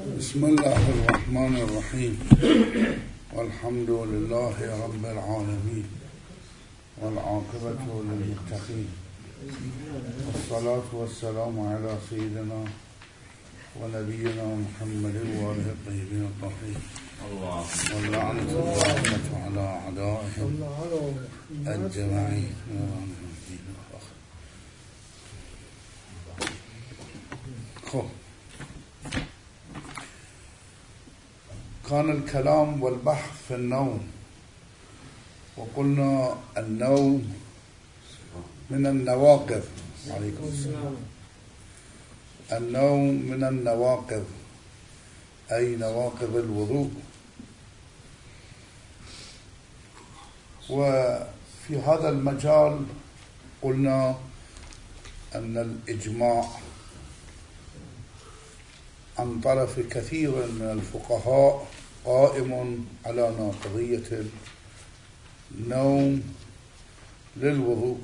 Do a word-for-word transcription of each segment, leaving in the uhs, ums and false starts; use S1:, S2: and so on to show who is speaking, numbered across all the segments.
S1: بسم الله الرحمن الرحيم. والحمد لله رب العالمين، والعاقبة للمتقين، والصلاة والسلام على سيدنا ونبينا محمد وآله الطيبين الطاهرين، واللعنة الدائمة على أعدائهم أجمعين. كان الكلام والبحث في النوم، وقلنا النوم من النواقض. عليكم السلام. النوم من النواقض أي نواقض الوضوء. وفي هذا المجال قلنا أن الإجماع عن طرف كثير من الفقهاء قائم على ناقضية النوم للوضوء.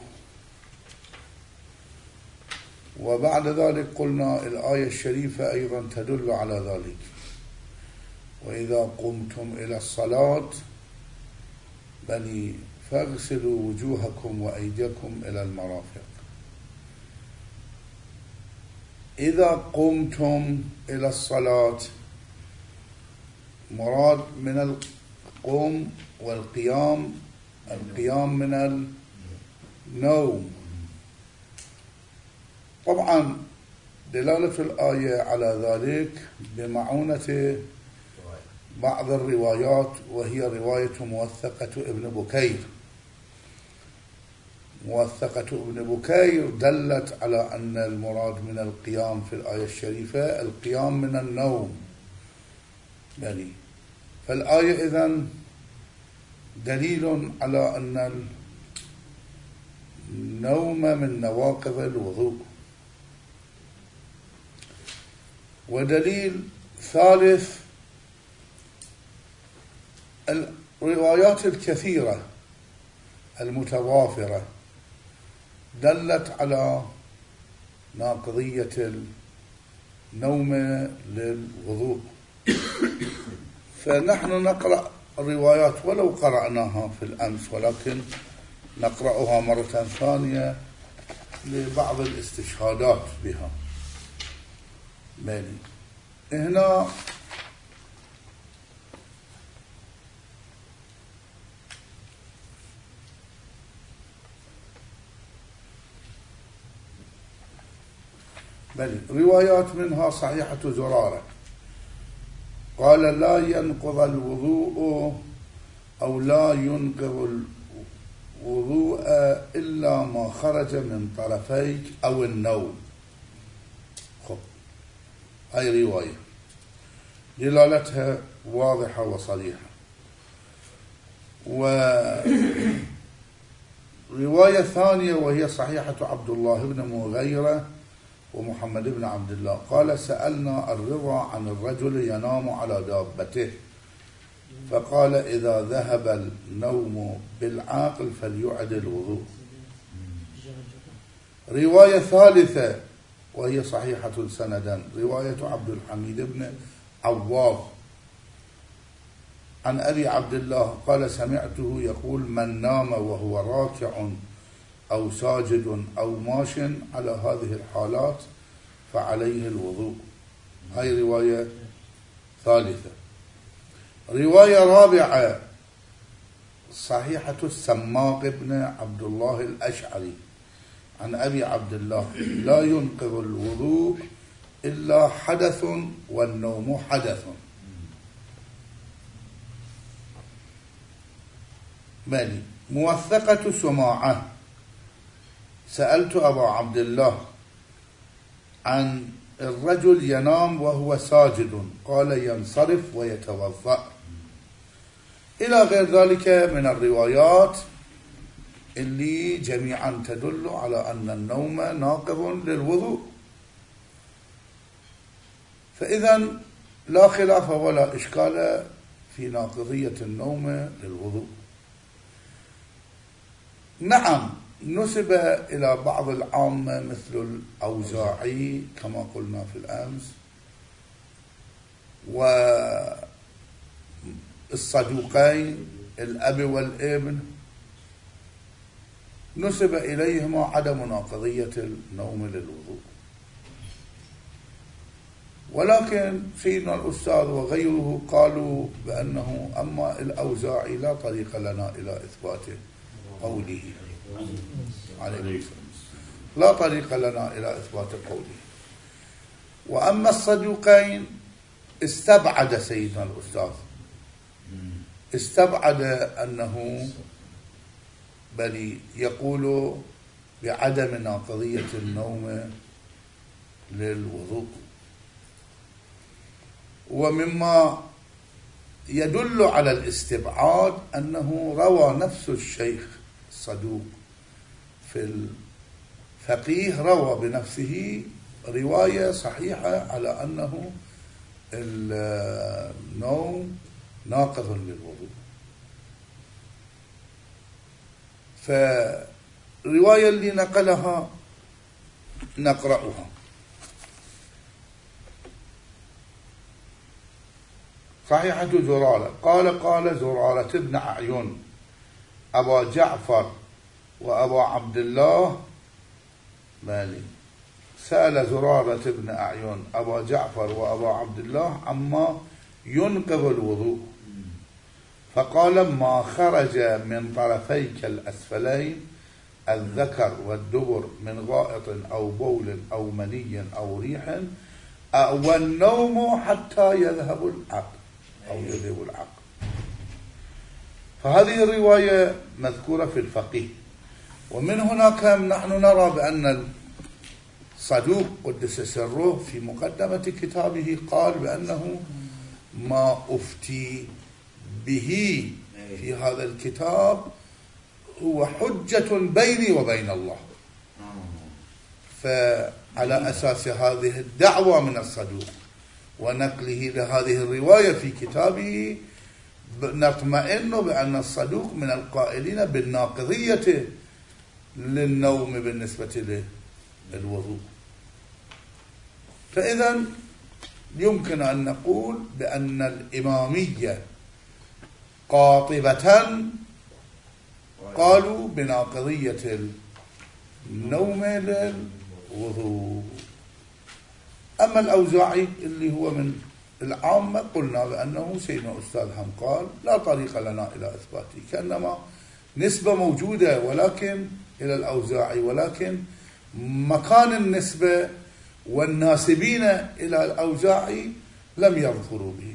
S1: وبعد ذلك قلنا الآية الشريفة أيضا تدل على ذلك: وإذا قمتم إلى الصلاة بني فاغسلوا وجوهكم وأيديكم إلى المرافق. إذا قمتم إلى الصلاة مراد من القوم والقيام، القيام من النوم. طبعا دلالة الآية على ذلك بمعونة بعض الروايات، وهي رواية موثقة ابن بكير. موثقة ابن بكير دلت على أن المراد من القيام في الآية الشريفة القيام من النوم. يعني فالآية إذن دليل على أن النوم من نواقض الوضوء. ودليل ثالث الروايات الكثيرة المتوافرة دلت على ناقضية النوم للوضوء. فنحن نقرأ الروايات ولو قرأناها في الأمس، ولكن نقرأها مرة ثانية لبعض الاستشهادات بها. هنا بل روايات منها صحيحة زرارة قال: لا ينقض الوضوء أو لا ينقض الوضوء إلا ما خرج من طرفيك أو النوم. خب هاي رواية دلالتها واضحة وصريحة. ورواية ثانية وهي صحيحة عبد الله بن مغيرة ومحمد بن عبد الله قال: سألنا الرضا عن الرجل ينام على دابته، فقال: إذا ذهب النوم بالعاقل فليعد الوضوء. رواية ثالثة وهي صحيحة سندا رواية عبد الحميد بن عواض عن أبي عبد الله قال: سمعته يقول: من نام وهو راكع أو ساجد أو ماش على هذه الحالات فعليه الوضوء. هاي رواية ثالثة. رواية رابعة صحيحة السماق بن عبد الله الأشعري عن أبي عبد الله: لا ينقض الوضوء إلا حدث والنوم حدث. مالي موثقة سماعة: سألت أبا عبد الله عن الرجل ينام وهو ساجد، قال: ينصرف ويتوضأ. إلى غير ذلك من الروايات اللي جميعا تدل على أن النوم ناقض للوضوء. فإذا لا خلاف ولا إشكال في ناقضية النوم للوضوء. نعم نسب إلى بعض العامة مثل الأوزاعي كما قلنا في الأمس والصدوقين الأب والابن نسب إليهما عدم ناقضية النوم للوضوء، ولكن سيدنا الأستاذ وغيره قالوا بأنه أما الأوزاعي لا طريق لنا إلى إثبات قوله عليه السلام، لا طريق لنا إلى إثبات قوله. وأما الصدوقين استبعد سيدنا الأستاذ، استبعد أنه بل يقول بعدم ناقضية النوم للوضوء. ومما يدل على الاستبعاد أنه روى نفس الشيخ الصدوق في الفقيه، روى بنفسه رواية صحيحة على أنه النوم ناقض للوضوء. فالرواية اللي نقلها نقرأها. صحيحة زرارة قال قال زرارة ابن أعين أبا جعفر وأبا عبد الله مالي سأل زرارة ابن أعين أبا جعفر وأبا عبد الله عما ينقض الوضوء، فقال ما خرج من طرفيك الأسفلين الذكر والدبر من غائط أو بول أو مني أو ريح والنوم حتى يذهب العقل أو يذهب العقل. فهذه الرواية مذكورة في الفقيه. ومن هناك نحن نرى بأن الصدوق قدس سره في مقدمة كتابه قال بأنه ما أفتي به في هذا الكتاب هو حجة بيني وبين الله. فعلى أساس هذه الدعوة من الصدوق ونقله لهذه الرواية في كتابه نطمئن بأن الصدوق من القائلين بالناقضية للنوم بالنسبة للوضوء. فإذا يمكن أن نقول بأن الإمامية قاطبة قالوا بناقضية النوم للوضوء. أما الأوزاعي اللي هو من العامة قلنا بأنه سيدنا أستاذ هم قال لا طريق لنا إلى إثباته، كأنما نسبة موجودة ولكن إلى الأوزاعي، ولكن مكان النسبة والناسبين إلى الأوزاعي لم يظفروا به.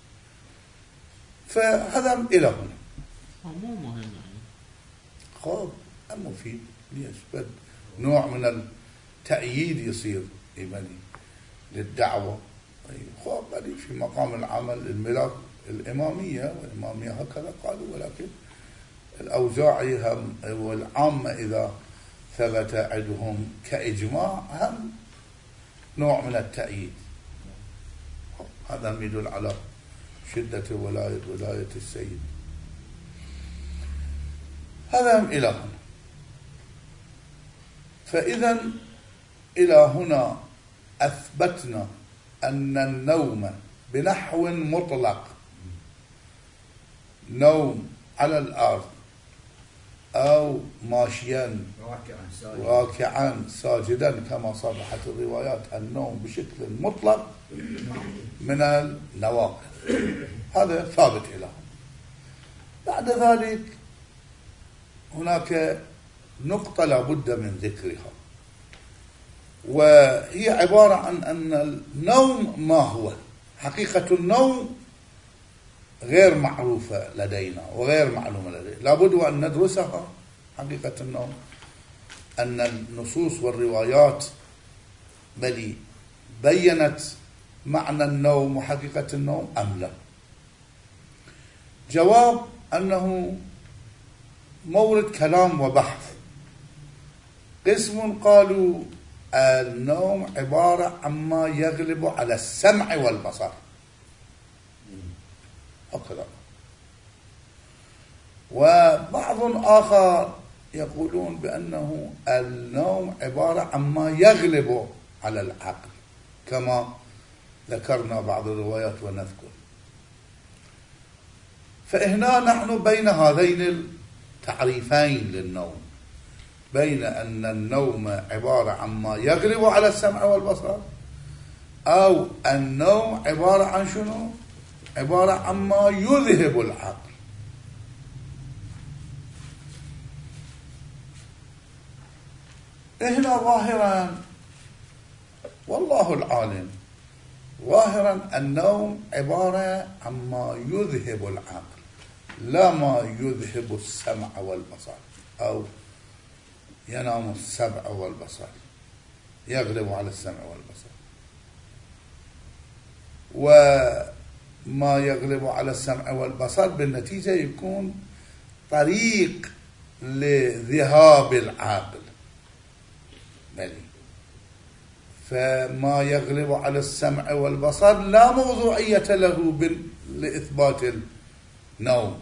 S1: فهذا إلى هنا
S2: مو مهم يعني
S1: خب مفيد. ليش بد نوع من التأييد يصير إيماني للدعوة. خب بدي في مقام العمل الملاك الإمامية والإمامية هكذا قالوا، ولكن الأوزاعي هم والعامة إذا ثبت عندهم كإجماع هم نوع من التأييد. هذا يدل على شدة ولاية ولاية السيد. هذا هم إلى هنا. فإذا إلى هنا أثبتنا أن النوم بنحو مطلق، نوم على الأرض أو ماشيا راكعا ساجدا كما صرحت الروايات، النوم بشكل مطلق من النواقض، هذا ثابت إلى هنا. بعد ذلك هناك نقطة لا بد من ذكرها، وهي عبارة عن أن النوم ما هو. حقيقة النوم غير معروفة لدينا وغير معلومة لدينا، لابد أن ندرسها. حقيقة النوم أن النصوص والروايات بل بيّنت معنى النوم وحقيقة النوم أم لا؟ جواب أنه مورد كلام وبحث. قسم قالوا النوم عبارة عما يغلب على السمع والبصر هكذا، وبعض آخر يقولون بأنه النوم عبارة عما يغلب على العقل كما ذكرنا بعض الروايات ونذكر. فهنا نحن بين هذين التعريفين للنوم، بين أن النوم عبارة عن ما يغلب على السمع والبصر، أو النوم عبارة عن شنو؟ عبارة عن ما يذهب العقل. هنا ظاهرا والله العالم، ظاهرا النوم عبارة عن ما يذهب العقل، لا ما يذهب السمع والبصر، أو ينام السمع والبصر، يغلب على السمع والبصر. وما يغلب على السمع والبصر بالنتيجة يكون طريق لذهاب العقل. بلي. فما يغلب على السمع والبصر لا موضوعية له لإثبات النوم.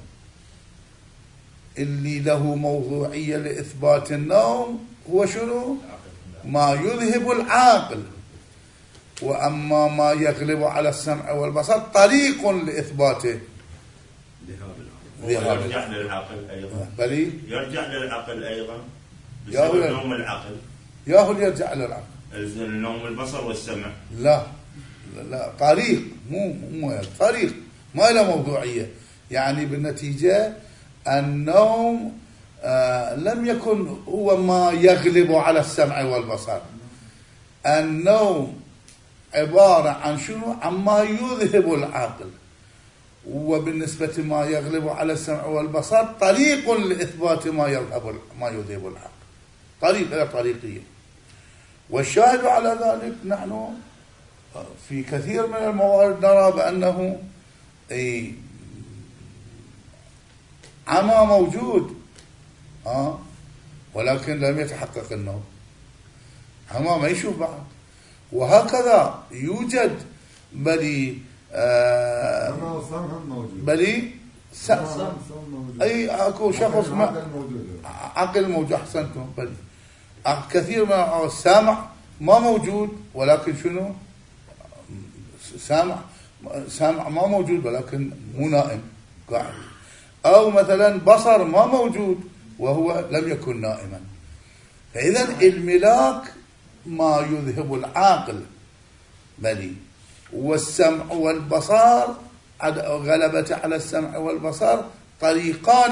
S1: اللي له موضوعية لإثبات النوم هو شنو؟ ما يذهب العاقل. وأما ما يغلب على السمع والبصر طريق لإثباته
S3: ذهاب يرجع للعقل أيضا.
S1: بلي
S3: يرجع للعقل أيضا بسبب نوم العقل.
S1: ياهو يرجع للعقل.
S3: النوم البصر والسمع.
S1: لا لا طريق، مو مو طريق، ما له موضوعية. يعني بالنتيجة النوم آه لم يكن هو ما يغلب على السمع والبصر. النوم عبارة عن شنو؟ عما يذهب العقل. وبالنسبة ما يغلب على السمع والبصر طريق لإثبات ما يذهب ما يذهب العقل، طريق إلى طريقية. والشاهد على ذلك نحن في كثير من الموارد نرى بأنه أي عمى موجود آه ولكن لم يتحقق النوم. عمى ما يشوف بعد. وهكذا يوجد بلي آه بلي س... أي أكو شخص ما عقل موجود. أحسنتم. بلي كثير من السامع ما موجود ولكن شنو؟ سامع سامع ما موجود ولكن مو نائم قاعد. أو مثلا بصر ما موجود وهو لم يكن نائما. فإذا الملاك ما يذهب العاقل بلي. والسمع والبصر غلبة على السمع والبصر طريقان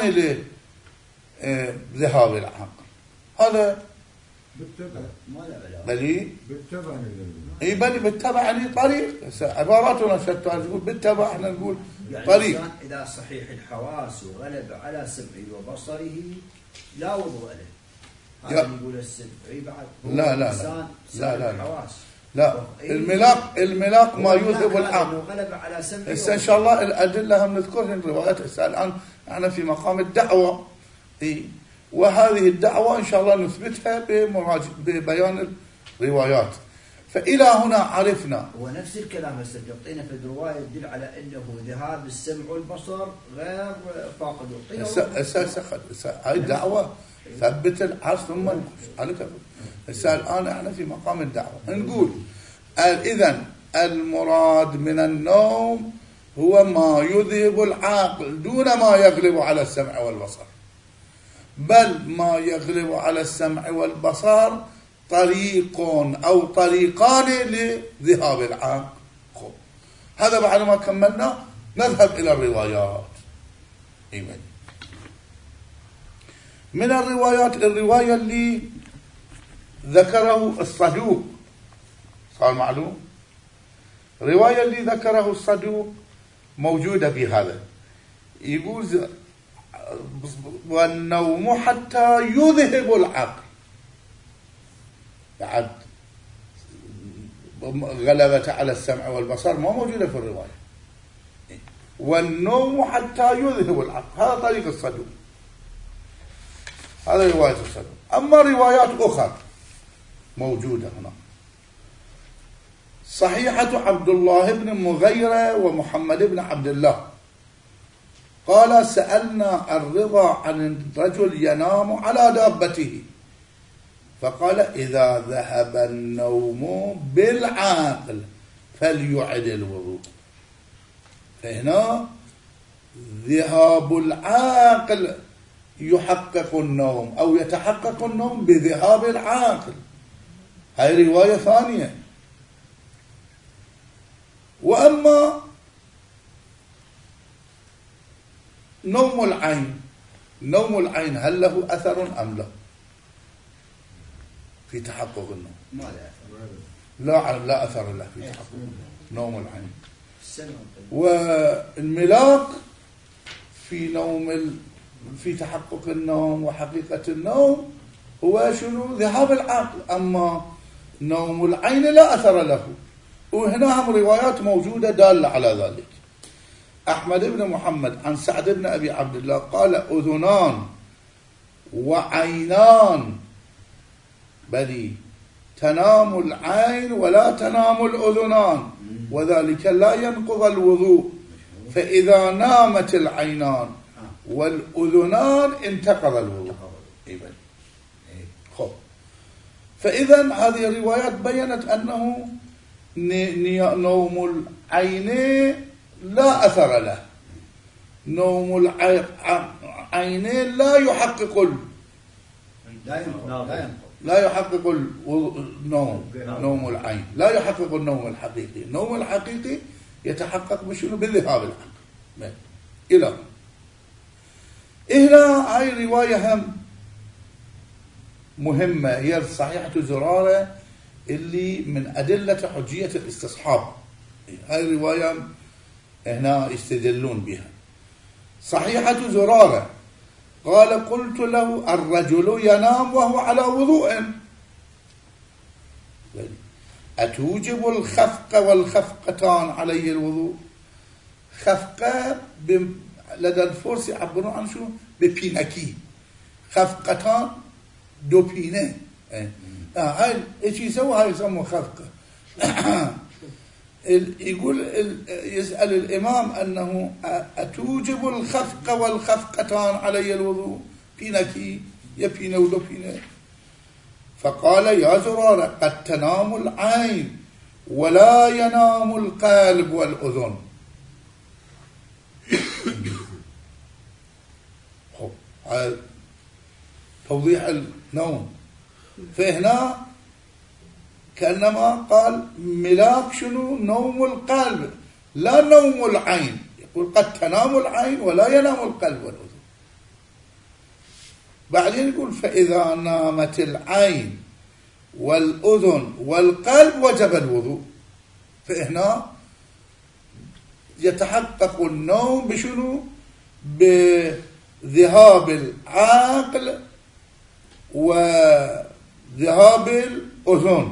S1: لذهاب العاقل. هذا
S4: بالتبع ما له علاقة.
S1: بلي
S4: بالتبع
S1: اي بلي بالتبع يعني طريق. عباراتنا شتى تقول بالتبع، احنا نقول
S5: يعني
S1: طريق.
S5: إذا صحيح الحواس وغلب على سمعه وبصره لا وضوء له. هذا يقول السمعي بعد.
S1: لا لا
S5: لا
S1: لا لا
S5: الحواس.
S1: لا الملاك الملاك ما يذهب العقل.
S5: غلب على سمعه.
S1: هسه ان شاء الله الادله هم نذكرها الروايات. هسه الان احنا في مقام الدعوه. اي وهذه الدعوة إن شاء الله نثبتها ببيان الروايات. فإلى هنا عرفنا.
S5: هو نفس الكلام هسه يعطينا في الرواية يدل على أنه ذهاب السمع والبصر غير فاقد.
S1: هسه هسه هاي الدعوة ثبت العرش ثم على كذا. هسه الآن احنا في مقام الدعوة نقول إذن المراد من النوم هو ما يذهب العقل دون ما يغلب على السمع والبصر. بل ما يغلب على السمع والبصر طريق أو طريقان لذهاب العقل. هذا بعد ما كملنا نذهب إلى الروايات. إيمان. من الروايات الرواية اللي ذكره الصدوق صار معلوم. الرواية اللي ذكره الصدوق موجودة في هذا. يقول والنوم حتى يذهب العقل. بعد غلبة على السمع والبصر ما موجودة في الرواية. والنوم حتى يذهب العقل. هذا طريق الصدوق. هذا رواية الصدوق. أما روايات أخرى موجودة هنا. صحيحة عبد الله بن مغيرة ومحمد بن عبد الله قال سألنا الرضا عن الرجل ينام على دابته فقال إذا ذهب النوم بالعاقل فليعد الوضوء. فهنا ذهاب العاقل يحقق النوم أو يتحقق النوم بذهاب العاقل، هاي رواية ثانية. وأما نوم العين، نوم العين هل له أثر أم لا في تحقق النوم؟
S5: ما له أثر.
S1: لا لا أثر له في تحقق نوم العين. والملاك في نوم ال... في تحقق النوم وحقيقة النوم هو شنو؟ ذهاب العقل. أما نوم العين لا أثر له. وهنا هم روايات موجودة دالة على ذلك. أحمد بن محمد عن سعد بن أبي عبد الله قال: أذنان وعينان بل تنام العين ولا تنام الأذنان، وذلك لا ينقض الوضوء، فإذا نامت العينان والأذنان انتقض الوضوء. خب، فإذا هذه الروايات بيّنت أنه نوم العينين لا أثر له، نوم العينين لا يحقق ال...
S5: لا ينقض
S1: لا يحقق النوم، نوم العين لا يحقق النوم الحقيقي. النوم الحقيقي يتحقق بشنو؟ بذهاب العقل. إلى هنا هاي رواية هم مهمة، هي صحيحة زرارة اللي من أدلة حجية الاستصحاب. هاي رواية هنا يستدلون بها. صحيحة زرارة قال: قلت له: الرجل ينام وهو على وضوء، أتوجب الخفق والخفقتان عليه الوضوء؟ خفقة ب... لدى الفرس يعبرون عن شنو؟ ببينكي. خفقتان دو بينه. اه هاي ايش يسوي؟ هاي يسموه خفقة. يقول يسأل الإمام أنه أتوجب الخفق والخفقتان علي الوضوء؟ بينكي يبينه ودو بينه. فقال: يا زرارة، قد تنام العين ولا ينام القلب والأذن. توضيح النوم. فهنا كأنما قال ملاك شنو؟ نوم القلب لا نوم العين. يقول: قد تنام العين ولا ينام القلب والأذن. بعدين يقول: فإذا نامت العين والأذن والقلب وجب الوضوء. فهنا يتحقق النوم بشنو؟ بذهاب العقل وذهاب الأذن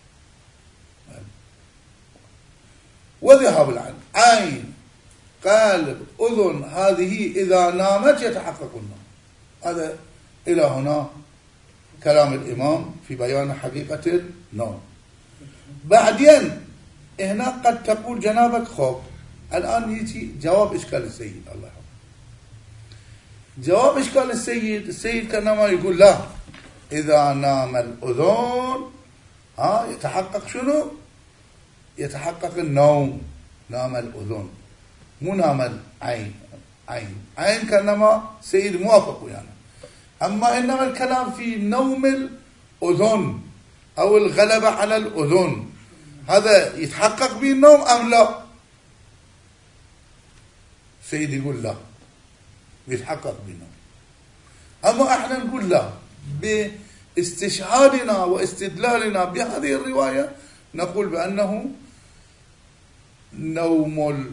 S1: وذهاب العين. عين، قلب، أذن، هذه إذا نامت يتحقق النوم. هذا إلى هنا كلام الإمام في بيان حقيقة النوم. بعدين هنا قد تقول جنابك: خوف، الآن يجي جواب إشكال السيد الله يحفظه. جواب إشكال السيد، السيد كانما يقول: لا، إذا نام الأذن ها يتحقق شنو؟ يتحقق النوم. نام الأذن مو نام العين. عين عين كانما سيد موافق يعني. أما إنما الكلام في نوم الأذن أو الغلبة على الأذن، هذا يتحقق به النوم أم لا؟ سيد يقول: لا، يتحقق به النوم. أما إحنا نقول: لا، باستشهادنا واستدلالنا بهذه الرواية نقول بأنه نوم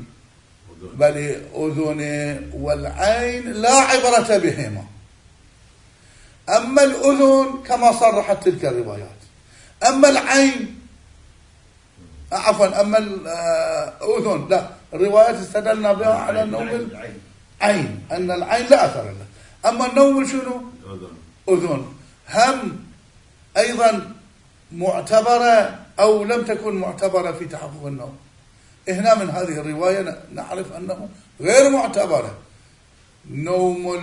S1: الأذن والعين لا عبرة بهما. أما الأذن كما صرحت تلك الروايات. أما العين عفوا أما الأذن لا، الروايات استدلنا بها على النوم العين، أن العين لا أثر له. أما النوم شنو؟ أذن. هم أيضا معتبرة أو لم تكن معتبرة في تحقق النوم. هنا من هذه الرواية نعرف أنه غير معتبرة. نوم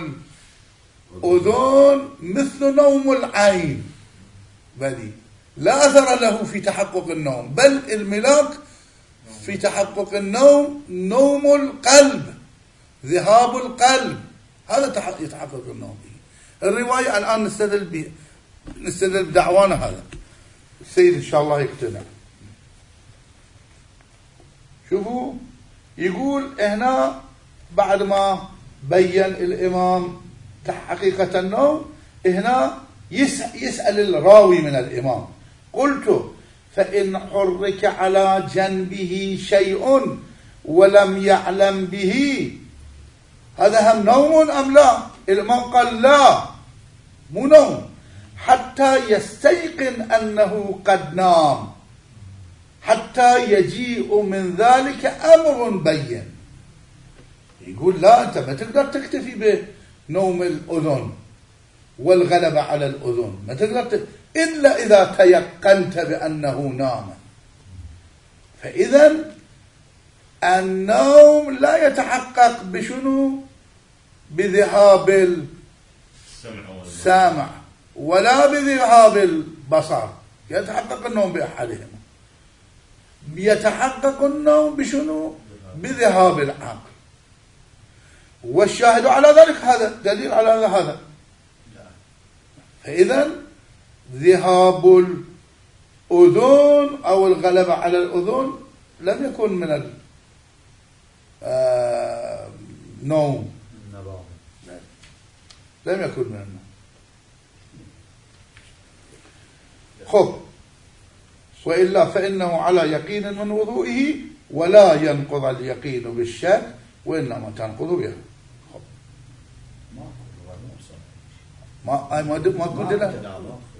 S1: الأذن مثل نوم العين، بل لا أثر له في تحقق النوم، بل الملاك في تحقق النوم نوم القلب، ذهاب القلب، هذا يتحقق النوم به. الرواية الآن نستدل به، نستدل بدعوانا هذا. السيد إن شاء الله يقتنع. شوفوا يقول هنا بعد ما بين الإمام حقيقة النوم، هنا يسأل الراوي من الإمام: قلت فإن حرك على جنبه شيء ولم يعلم به، هذا هم نوم أم لا؟ الإمام قال لا، مو نوم، حتى يستيقن أنه قد نام، حتى يجيء من ذلك أمر بين. يقول لا، أنت ما تقدر تكتفي بنوم الأذن والغلبة على الأذن، ما تقدر ت... إلا إذا تيقنت بأنه نام. فإذا النوم لا يتحقق بشنو؟ بذهاب السمع ولا بذهاب البصر، يتحقق النوم بأحدهما. يتحقق النوم بشنو؟ بذهاب العقل. والشاهد على ذلك هذا دليل على هذا. فإذا ذهاب الأذن أو الغلبة على الأذن لم يكن من النوم، لم يكن من النوم. خب، وإلا فإنه على يقين من وضوئه، ولا ينقض اليقين بالشك، وإنما تنقض بها. ما ما ما كنت لا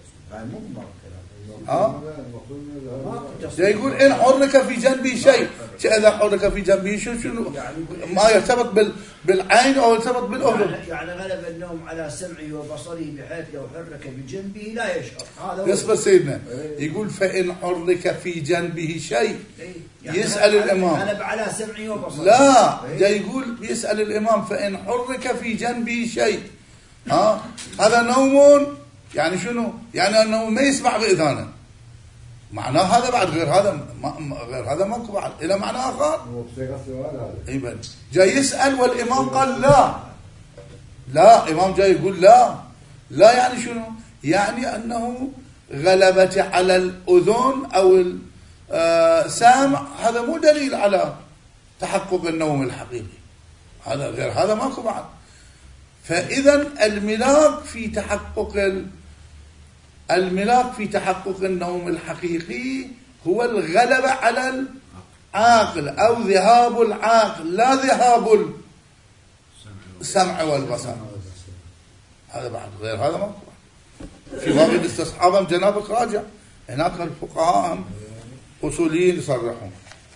S1: ها يقول إن حرك في جنبه شيء، إذا حرك في جنبه شيء شنو؟ ما يرتبط بال بالعين أو يرتبط بالأذن.
S5: يعني غلب النوم على سمعه وبصره بحيث لو حرك بجنبه لا يشعر. هذا
S1: يصبر سيدنا يقول فإن حرك في جنبه شيء، يسأل الإمام
S5: غلب على سمعه وبصره.
S1: لا، جاي يقول يسأل الإمام فإن حرك في جنبه شيء، ها هذا نوم، يعني شنو؟ يعني أنه ما يسمع بإذانه، معناه هذا بعد غير هذا، ما غير هذا ماكو بعد، إلى معنى آخر. إيبن جاي يسأل والإمام قال لا، لا، إمام جاي يقول لا، لا يعني شنو؟ يعني أنه غلبة على الأذن أو السامع، هذا مو دليل على تحقق النوم الحقيقي، هذا غير هذا ماكو بعد. فإذا الملاك في تحقق الملاك في تحقق النوم الحقيقي هو الغلبة على العقل أو ذهاب العقل، لا ذهاب السمع والبصر. هذا بعد غير هذا ما في باب الاستصحاب جنابك راجع، هناك الفقهاء أصوليين يصرحون.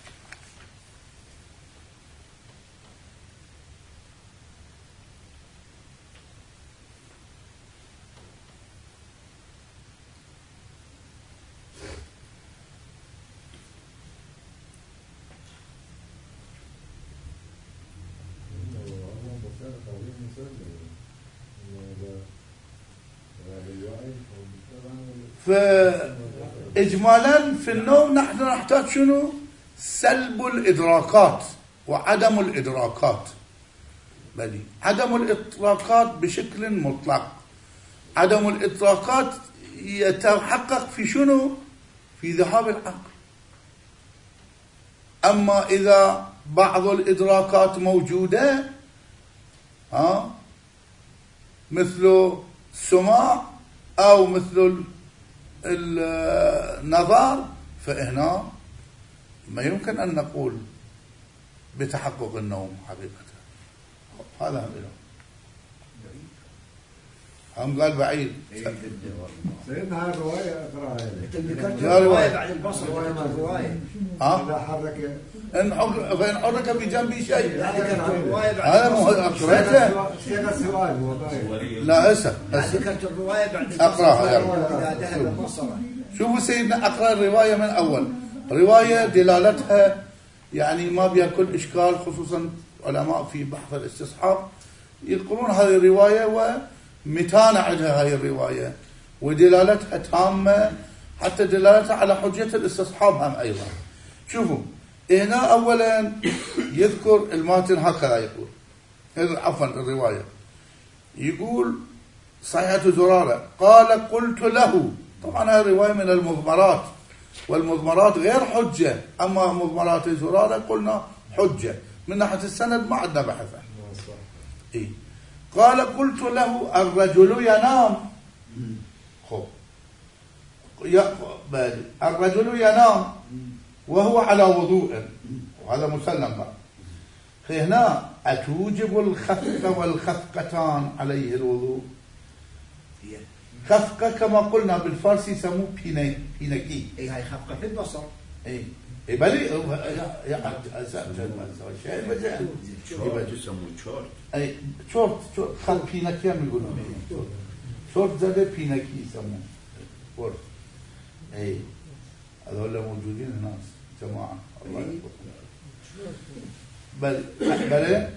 S1: فإجمالا في النوم نحن نحتاج شنو؟ سلب الإدراكات وعدم الإدراكات. بل عدم الإدراكات بشكل مطلق، عدم الإدراكات يتحقق في شنو؟ في ذهاب العقل. أما إذا بعض الإدراكات موجودة، ها مثل السماع أو مثل النظر، فهنا ما يمكن أن نقول بتحقق النوم حقيقة. هذا هم هم قال بعيد.
S4: سيدنا هاي الرواية أقرأها.
S5: ذكرت الرواية بعد البصر. الرواية.
S1: ها؟
S4: إذا حرك.
S1: إن حرك فإن حرك بجنبي شيء.
S5: هذا
S1: مو أقرأته. لا هسه.
S5: ذكرت الرواية بعد البصر.
S1: أقرأها يلا.
S5: إذا ذهب البصر.
S1: شوفوا سيدنا أقرأ الرواية من أول. رواية دلالتها يعني ما بها كل إشكال، خصوصا علماء في بحث الاستصحاب يذكرون هذه الرواية ومتانة عندها هذه الرواية ودلالتها تامة، حتى دلالتها على حجية الاستصحاب هم أيضا. شوفوا هنا أولا يذكر الماتن هكذا يقول، عفوا الرواية يقول صحيحة زرارة قال قلت له، طبعا هذه رواية من المضمرات، والمضمرات غير حجة، أما مضمرات زرارة قلنا حجة من ناحية السند ما عندنا بحث. إيه؟ قال قلت له الرجل ينام، خب الرجل ينام وهو على وضوء، وهذا مسلم بقى. هنا أتوجب الخفق والخفقتان عليه الوضوء؟ خفقة كما قلنا بالفارسي يسموه بينكي.
S5: اي هاي خفقة في البصر.
S1: اي اي بلي يا
S3: شورت يسموه شورت.
S1: اي شورت شورت خل بينكي يقولون شورت زاد بينكي يسموه شورت. اي هذول موجودين هناك جماعة الله يكبر. بل بل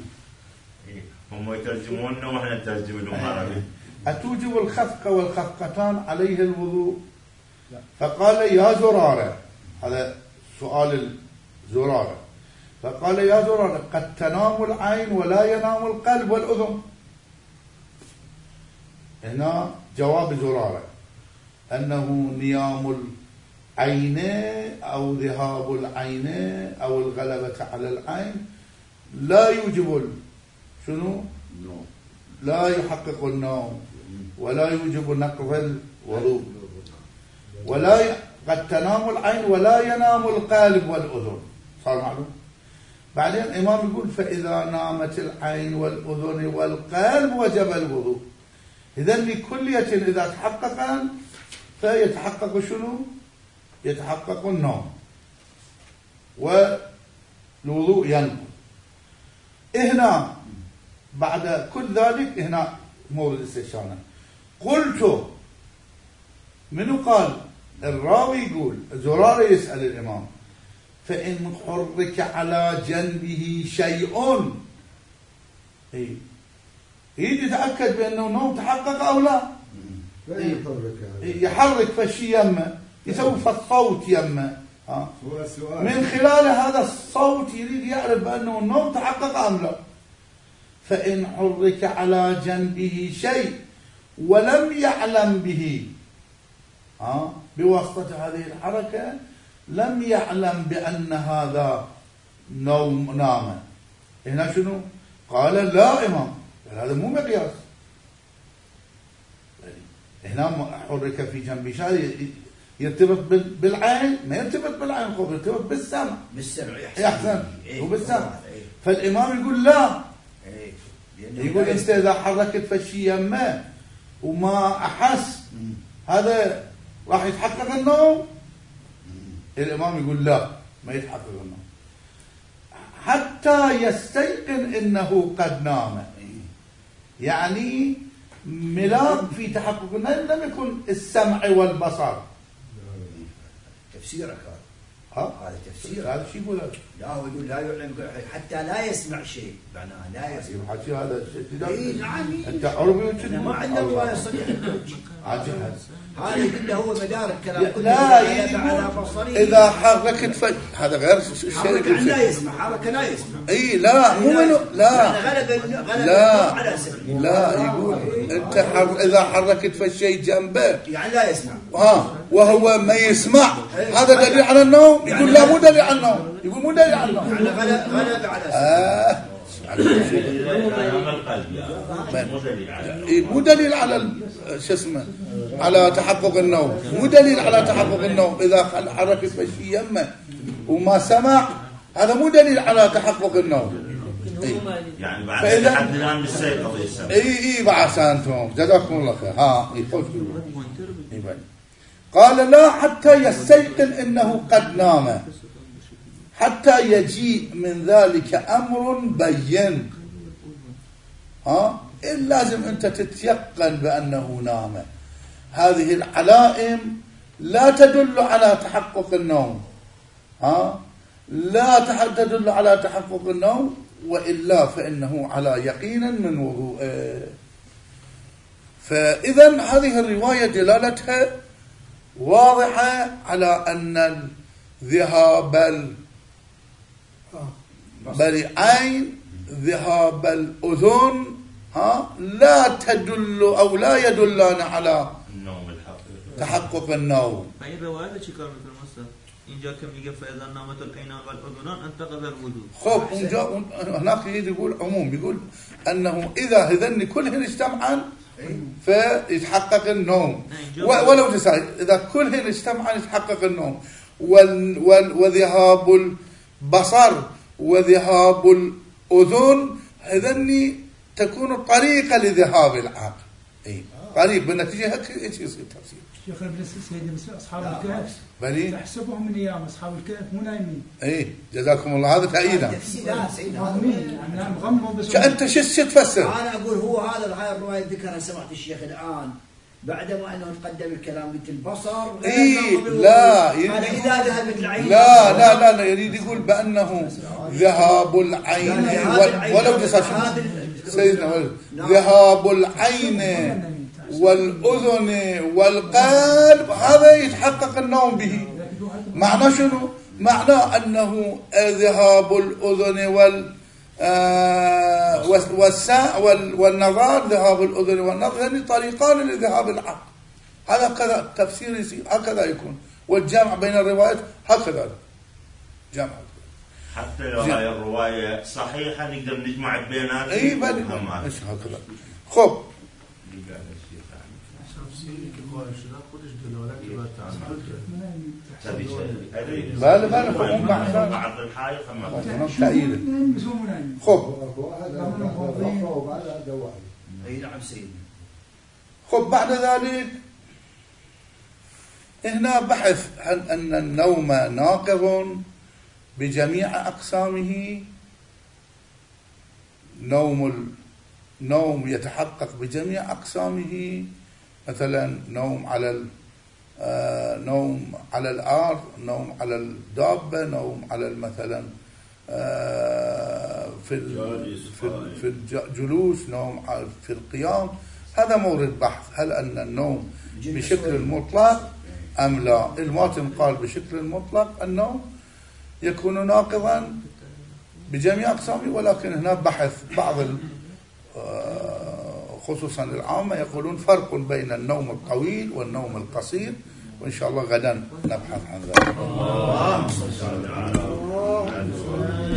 S3: هم يترجموننا واحنا نترجم لهم عربي.
S1: أتوجب الخفق والخفقتان عليه الوضوء؟ فقال يا زرارة، هذا سؤال زرارة، فقال يا زرارة قد تنام العين ولا ينام القلب والأذن. هنا جواب زرارة أنه نيام العين أو ذهاب العين أو الغلبة على العين لا يوجب شنو؟ لا يحقق النوم ولا يوجب نقض الوضوء، ولا ي... قد تنام العين ولا ينام القلب والأذن. صار معلوم؟ بعدين الإمام يقول فإذا نامت العين والأذن والقلب وجب الوضوء. إذن لكلية إذا تحقق فيتحقق شنو؟ يتحقق النوم والوضوء ينقض. هنا بعد كل ذلك هنا مورد الاستشانة. قلت منو قال؟ الراوي يقول زرارة يسأل الإمام فإن حرك على جنبه شيء، إيه يتأكد بأنه نوم تحقق أو لا. إيه يحرك فشي يمه، يسوي فالصوت يمه، من خلال هذا الصوت يريد يعرف بأنه النوم تحقق أم لا. فإن حرك على جنبه شيء ولم يعلم به، ها بواسطة هذه الحركة لم يعلم بأن هذا نوم نام، هنا شنو؟ قال لا إمام، هذا مو مقياس. هنا حرك في جنبه شيء يرتبط بالعين، ما يرتبط بالعين، هو يرتبط بالسمع.
S5: بالسمع
S1: يحسن هو بالسمع. فالإمام يقول لا، يقول انت اذا حركت فشي يمه وما احس هذا راح يتحقق النوم. الامام يقول لا، ما يتحقق النوم حتى يستيقن انه قد نام. يعني ملاك في تحقق النوم لم يكن السمع والبصر.
S5: تفسيرك
S1: ها؟
S5: هذا تفسير.
S1: هذا شيء يقول
S5: لا هو يقول لا يعلم حتى لا يسمع شيء، معناه لا يسمع.
S1: حكي هذا
S5: اي نعم.
S1: انت عربي
S5: ما عندنا روايه صحيحه.
S1: عجب.
S5: هذا يقول هو مدار الكلام
S1: لا يقول اذا حركت ف... هذا غير
S5: شيء. لا يسمع حركه لا يسمع.
S1: اي لا مو منو لا
S5: غلب غلب
S1: لا
S5: على سمع.
S1: لا يقول انت حر... اذا حركت فالشيء جنبه
S5: يعني لا يسمع
S1: ها وهو ما يسمع، هذا دليل على النوم. يقول لا مو دليل على النوم، يقول مو دليل على النوم.
S5: يعني غلب غلب على سمع.
S1: اه مو دليل على شو اسمه على تحقق النوم، مو دليل على تحقق النوم. اذا حركت فشي يمه وما سمع هذا مو دليل على تحقق النوم.
S3: يعني بعد حد الان بالسيطره يسمع.
S1: اي اي بعد انتم جزاكم الله خير. ها يخوف قال لا حتى يستيقن انه قد نام، حتى يجيء من ذلك امر بين. ها لازم انت تتيقن بانه نام. هذه العلائم لا تدل على تحقق النوم، ها لا تدل على تحقق النوم، والا فانه على يقين من وضوءه. فاذا هذه الروايه دلالتها واضحه على ان ذهاب بل عين ذهاب الأذن ها لا تدل أو لا يدلان على
S3: النوم الحقيقي
S1: تحقق النوم.
S2: این روایت چی کار میکنه مستر؟ اینجا که میگه فاذا نامت العینان والاذنان انتقض الوضوء.
S1: خب اونجا هناك يقول عموم، يقول أنه إذا هذن كلهن اجتمعن فيتحقق النوم، ولو جسد إذا كلهن اجتمعن يتحقق النوم، وال وال وذهاب البصر وذهاب الأذن هذني تكون طريقة لذهاب العقل. أي قريب بالنتيجة هيك ايش يصير تفسير.
S6: شيخ سيدنا أصحاب الكهف
S1: بلي
S6: تحسبهم من أيام أصحاب الكهف مو نايمين.
S1: إيه جزاكم الله، هذا تأييدا.
S6: نعم غموا بس.
S1: أنت شو شو تفسر؟
S5: أنا أقول هو هذا هاي الرواية ذكرها سمعت الشيخ الآن بعدما أنه تقدم الكلام قلت البصر.
S1: إيه لا
S5: إذا ذهبت العين.
S1: لا لا لا لا يريد يقول بأنه ذهاب العين ولو جسد سيدنا ذهاب العين والأذن والقلب هذا يتحقق النوم به. معنى شنو؟ معنى أنه ذهاب الأذن وال والساء والنظر، ذهاب الأذن والنظر يعني طريقان لذهاب العقل. هذا كذا تفسير يصير هكذا يكون، والجمع بين الروايات هكذا جمع.
S3: حتى لو هاي الرواية صحيحة نقدر نجمع بيناتها.
S1: اي بل ايش هكذا. خب بله بله فهم
S3: بعض الحاية
S1: خمام تأييد. خب خب بعد ذلك هنا بحث عن أن النوم ناقض بجميع أقسامه. نوم النوم يتحقق بجميع أقسامه، مثلا نوم على نوم على الأرض، نوم على الدابة، نوم على مثلا في في الجلوس، نوم في القيام. هذا مورد بحث، هل أن النوم بشكل مطلق أم لا؟ الماتن قال بشكل مطلق النوم يكون ناقضا بجميع أقسامه، ولكن هنا بحث بعض خصوصا العامة يقولون فرق بين النوم الطويل والنوم القصير، وإن شاء الله غدا نبحث عن ذلك.